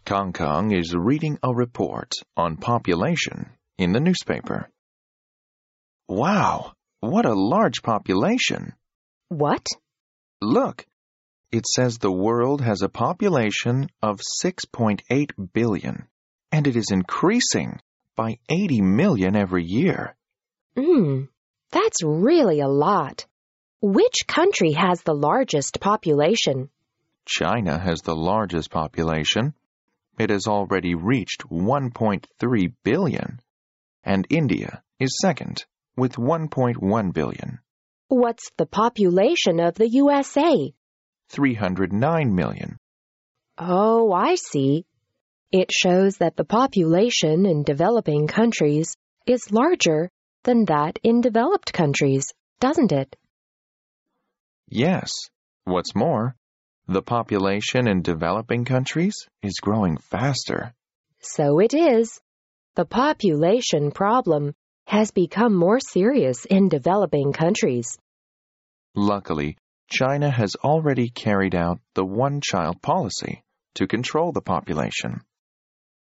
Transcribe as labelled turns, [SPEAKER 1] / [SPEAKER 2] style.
[SPEAKER 1] Kong Kong is reading a report on population in the newspaper. Wow, what a large population!
[SPEAKER 2] What?
[SPEAKER 1] Look, it says the world has a population of 6.8 billion, and it is increasing by 80 million every year.
[SPEAKER 2] That's really a lot. Which country has the largest population?
[SPEAKER 1] China has the largest population. It has already reached 1.3 billion, and India is second with 1.1 billion.
[SPEAKER 2] What's the population of the USA?
[SPEAKER 1] 309 million.
[SPEAKER 2] Oh, I see. It shows that the population in developing countries is larger than that in developed countries, doesn't it?
[SPEAKER 1] Yes. What's more, the population in developing countries is growing faster.
[SPEAKER 2] So it is. The population problem has become more serious in developing countries.
[SPEAKER 1] Luckily, China has already carried out the one-child policy to control the population.